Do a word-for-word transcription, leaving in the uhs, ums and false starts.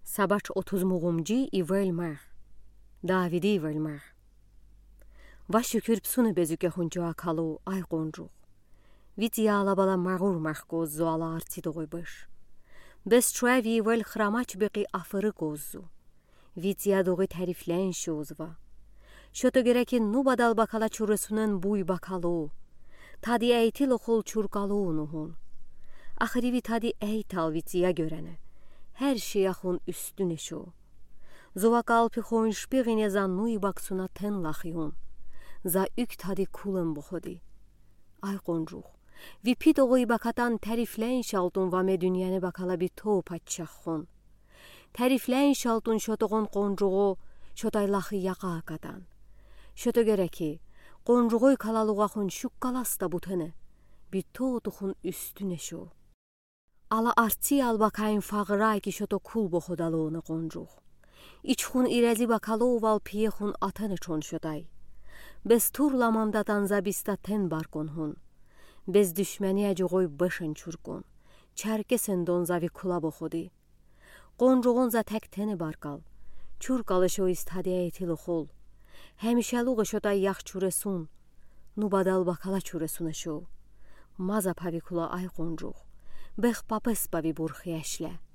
Сабач отузмугумджи и вельмер. Давиди вельмер. Ва шүкүр псуны безүке хунчу акалу ай гонжуг. Вит яла бала магур махгоз зуала арти догойбыш. Без чуави вел храмач беqi афыры гоззу. Вит ядоги тарифлен шозва. Шото гереки ну бадал бакала чурысунын буй бакалу. Тади eytil okul çurkalu nuhun. Ahiri tadı eytal vitiya görene. Her şey ahun üstüne şu. Zova kalpi hoin şpirine za nui baksuna ten lahyun. Za ük tadı kulun buhodi. Ay koncuq. Vi pidoğuy bakatan teriflen şaltun vame dünyane bakala bir to patşahun. Teriflen şaltun şotoğun koncuğu şotay lahı yaqa akatan. Şoto gereki Qonruğoy kalaluğaxun şuk kalasta butene. Bir toğutuxun üstüne şu. Ala arti albakayın fağıray ki şoto kul boxodaluğunu qonruğ. İçxun irezi bakalu val piyexun atane çon şotay. Bez turlamanda tanza bista ten barkonhun. Bez düşmeni acıgoy başın çurkun. Çerkesen donzavi kula boxodi. Qonruğun za tek teni barkal. Çurkalı istadi eytil oxul. Həmişəluğu şotay yax çuresun, nu badal bakala çuresuna şo. Maza pavikula ay qoncuq, bex papes pavi burxi əşlə.